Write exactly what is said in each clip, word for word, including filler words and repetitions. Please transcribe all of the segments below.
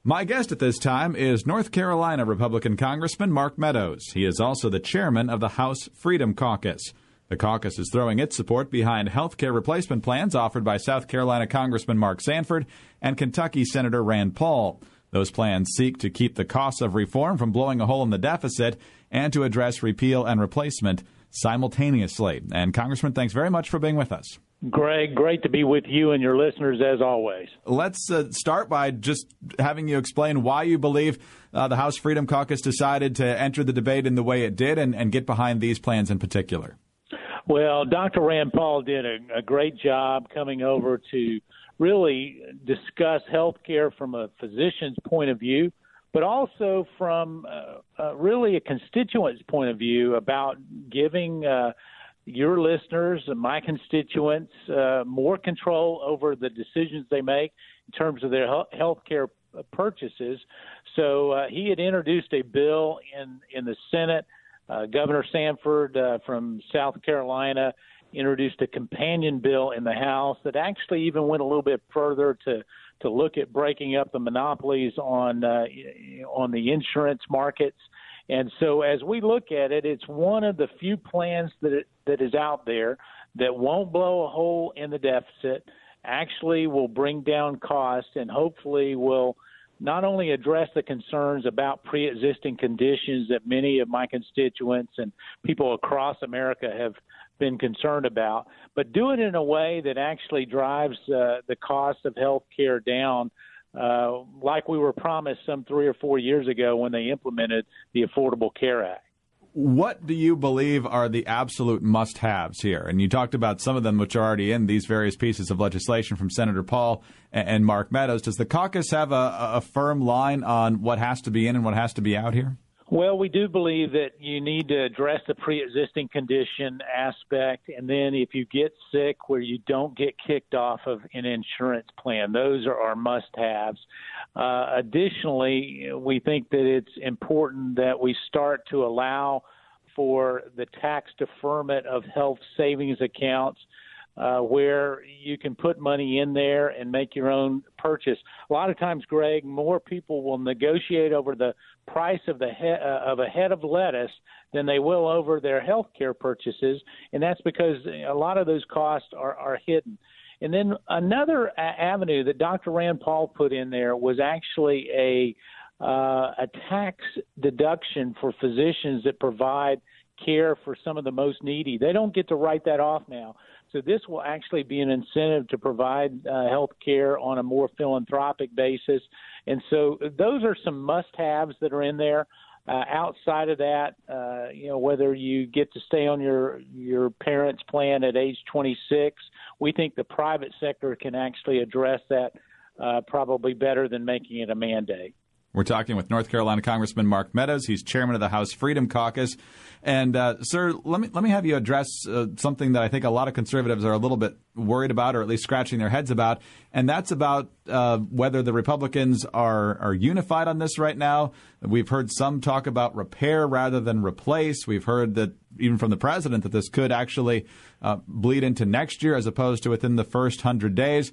My guest at this time is North Carolina Republican Congressman Mark Meadows. He is also the chairman of the House Freedom Caucus. The caucus is throwing its support behind health care replacement plans offered by South Carolina Congressman Mark Sanford and Kentucky Senator Rand Paul. Those plans seek to keep the costs of reform from blowing a hole in the deficit and to address repeal and replacement simultaneously. And Congressman, thanks very much for being with us. Greg, great to be with you and your listeners as always. Let's uh, start by just having you explain why you believe uh, the House Freedom Caucus decided to enter the debate in the way it did and, and get behind these plans in particular. Well, Doctor Rand Paul did a, a great job coming over to really discuss health care from a physician's point of view, but also from uh, uh, really a constituent's point of view about giving uh, your listeners and my constituents uh, more control over the decisions they make in terms of their health care purchases. So uh, he had introduced a bill in, in the Senate. Uh, Governor Sanford uh, from South Carolina introduced a companion bill in the House that actually even went a little bit further to to look at breaking up the monopolies on uh, on the insurance markets. And so as we look at it, it's one of the few plans that it, that is out there that won't blow a hole in the deficit, actually will bring down costs, and hopefully will not only address the concerns about pre-existing conditions that many of my constituents and people across America have been concerned about, but do it in a way that actually drives uh, the cost of health care down, uh, like we were promised some three or four years ago when they implemented the Affordable Care Act. What do you believe are the absolute must-haves here? And you talked about some of them which are already in these various pieces of legislation from Senator Paul and Mark Meadows. Does the caucus have a, a firm line on what has to be in and what has to be out here? Well, we do believe that you need to address the pre-existing condition aspect, and then if you get sick where you don't get kicked off of an insurance plan, those are our must-haves. Uh, additionally, we think that it's important that we start to allow for the tax deferment of health savings accounts uh, where you can put money in there and make your own purchase. A lot of times, Greg, more people will negotiate over the price of the he- uh, of a head of lettuce than they will over their health care purchases, and that's because a lot of those costs are, are hidden. And then another a- avenue that Doctor Rand Paul put in there was actually a uh, a tax deduction for physicians that provide care for some of the most needy. They don't get to write that off now. So this will actually be an incentive to provide uh, health care on a more philanthropic basis. And so those are some must-haves that are in there. Uh, outside of that, uh, you know, whether you get to stay on your your parents' plan at age twenty-six, we think the private sector can actually address that uh, probably better than making it a mandate. We're talking with North Carolina Congressman Mark Meadows. He's chairman of the House Freedom Caucus. And, uh, sir, let me let me have you address uh, something that I think a lot of conservatives are a little bit worried about, or at least scratching their heads about, and that's about uh, whether the Republicans are, are unified on this right now. We've heard some talk about repair rather than replace. We've heard that even from the president that this could actually uh, bleed into next year as opposed to within the first hundred days.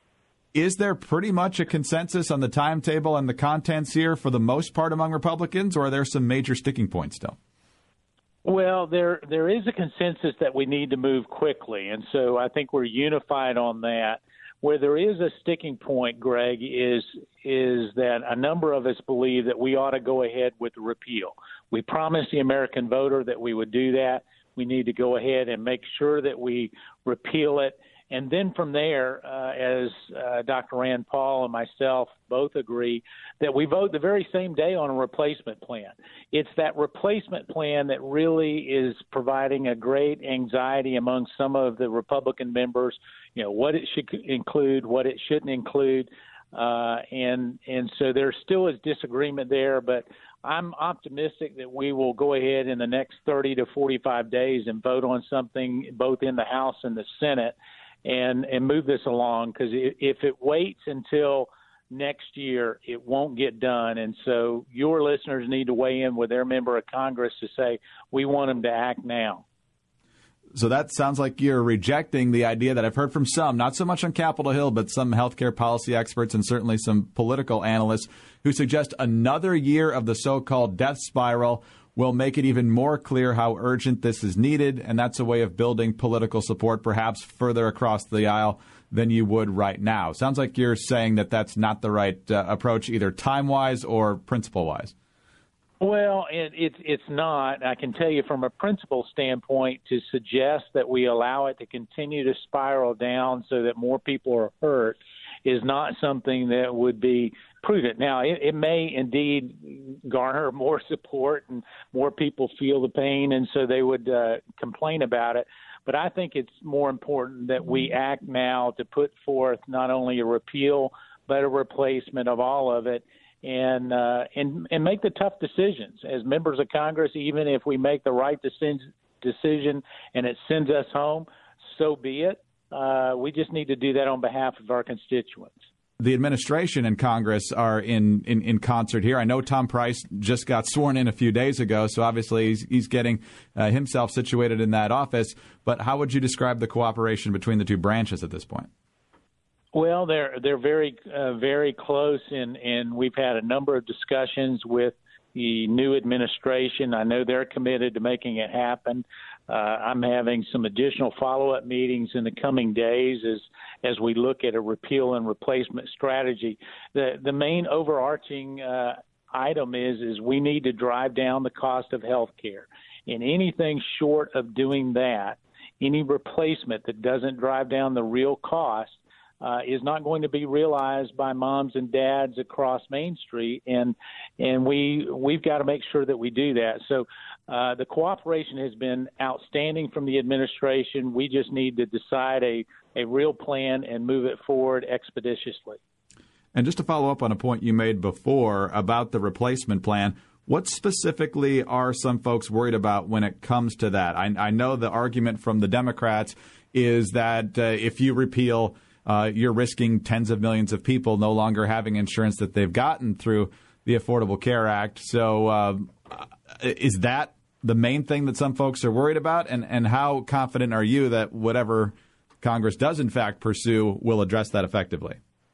Is there pretty much a consensus on the timetable and the contents here for the most part among Republicans, or are there some major sticking points still? Well, there there is a consensus that we need to move quickly, and so I think we're unified on that. Where there is a sticking point, Greg, is is that a number of us believe that we ought to go ahead with the repeal. We promised the American voter that we would do that. We need to go ahead and make sure that we repeal it. And then from there, uh, as uh, Doctor Rand Paul and myself both agree, that we vote the very same day on a replacement plan. It's that replacement plan that really is providing a great anxiety among some of the Republican members, you know, what it should include, what it shouldn't include. Uh, and and so there still is disagreement there, but I'm optimistic that we will go ahead in the next thirty to forty-five days and vote on something both in the House and the Senate and, and move this along, because if it waits until next year, it won't get done. And so your listeners need to weigh in with their member of Congress to say, we want them to act now. So that sounds like you're rejecting the idea that I've heard from some, not so much on Capitol Hill, but some healthcare policy experts and certainly some political analysts who suggest another year of the so-called death spiral will make it even more clear how urgent this is needed, and that's a way of building political support perhaps further across the aisle than you would right now. Sounds like you're saying that that's not the right uh, approach, either time-wise or principle-wise. Well, it, it, it's not. I can tell you from a principle standpoint, to suggest that we allow it to continue to spiral down so that more people are hurt is not something that would be prudent. Now, it, it may indeed garner more support and more people feel the pain, and so they would uh, complain about it. But I think it's more important that we act now to put forth not only a repeal but a replacement of all of it, and uh, and and make the tough decisions as members of Congress. Even if we make the right decision and it sends us home, so be it. Uh, we just need to do that on behalf of our constituents. The administration and Congress are in, in, in concert here. I know Tom Price just got sworn in a few days ago, so obviously he's, he's getting uh, himself situated in that office. But how would you describe the cooperation between the two branches at this point? Well, they're they're very uh, very close, and, and we've had a number of discussions with the new administration. I know they're committed to making it happen. Uh, I'm having some additional follow-up meetings in the coming days as as we look at a repeal and replacement strategy. The the main overarching uh, item is is we need to drive down the cost of health care. And anything short of doing that, any replacement that doesn't drive down the real cost, Uh, is not going to be realized by moms and dads across Main Street, and and we we've got to make sure that we do that. So uh, the cooperation has been outstanding from the administration. We just need to decide a a real plan and move it forward expeditiously. And just to follow up on a point you made before about the replacement plan, what specifically are some folks worried about when it comes to that? I, I know the argument from the Democrats is that uh, if you repeal, Uh, you're risking tens of millions of people no longer having insurance that they've gotten through the Affordable Care Act. So uh, is that the main thing that some folks are worried about? And, and how confident are you that whatever Congress does, in fact, pursue will address that effectively?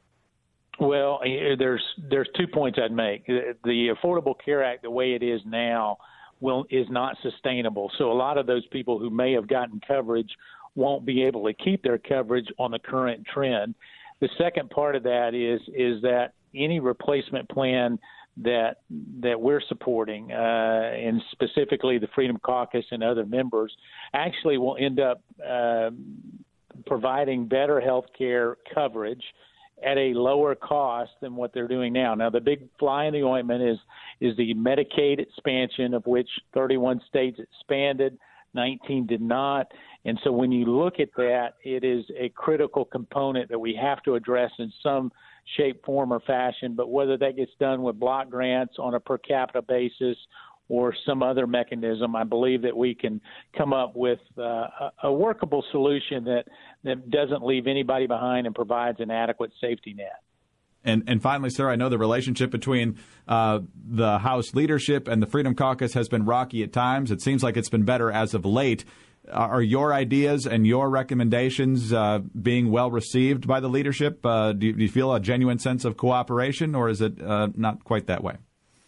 Well, there's there's two points I'd make. The Affordable Care Act, the way it is now, will is not sustainable. So a lot of those people who may have gotten coverage won't be able to keep their coverage on the current trend. The second part of that is is that any replacement plan that that we're supporting, uh, and specifically the Freedom Caucus and other members, actually will end up uh, providing better health care coverage at a lower cost than what they're doing now. Now, the big fly in the ointment is is the Medicaid expansion, of which thirty-one states expanded, nineteen did not. And so when you look at that, it is a critical component that we have to address in some shape, form, or fashion. But whether that gets done with block grants on a per capita basis or some other mechanism, I believe that we can come up with uh, a workable solution that, that doesn't leave anybody behind and provides an adequate safety net. And, and finally, sir, I know the relationship between uh, the House leadership and the Freedom Caucus has been rocky at times. It seems like it's been better as of late. Are your ideas and your recommendations uh, being well received by the leadership? Uh, do, you, do you feel a genuine sense of cooperation, or is it uh, not quite that way?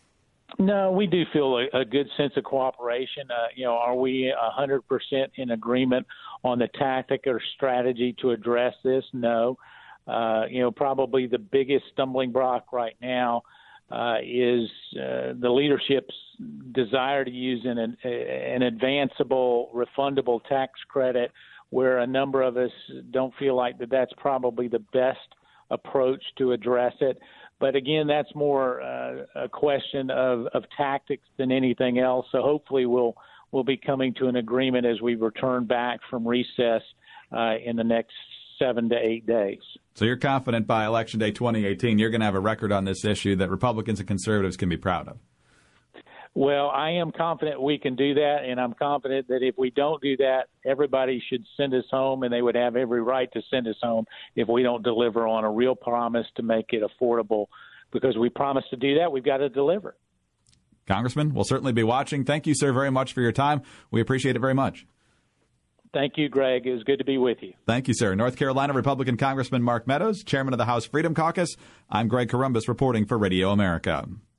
No, we do feel a, a good sense of cooperation. Uh, you know, are we one hundred percent in agreement on the tactic or strategy to address this? No. Uh, you know, probably the biggest stumbling block right now uh, is uh, the leadership's desire to use an, an advanceable, refundable tax credit, where a number of us don't feel like that that's probably the best approach to address it. But again, that's more uh, a question of, of tactics than anything else. So hopefully we'll we'll be coming to an agreement as we return back from recess uh, in the next seven to eight days. So you're confident by Election Day twenty eighteen you're going to have a record on this issue that Republicans and conservatives can be proud of? Well, I am confident we can do that, and I'm confident that if we don't do that, everybody should send us home, and they would have every right to send us home if we don't deliver on a real promise to make it affordable. Because we promised to do that, we've got to deliver. Congressman, we'll certainly be watching. Thank you, sir, very much for your time. We appreciate it very much. Thank you, Greg. It was good to be with you. Thank you, sir. North Carolina Republican Congressman Mark Meadows, chairman of the House Freedom Caucus. I'm Greg Corombos reporting for Radio America.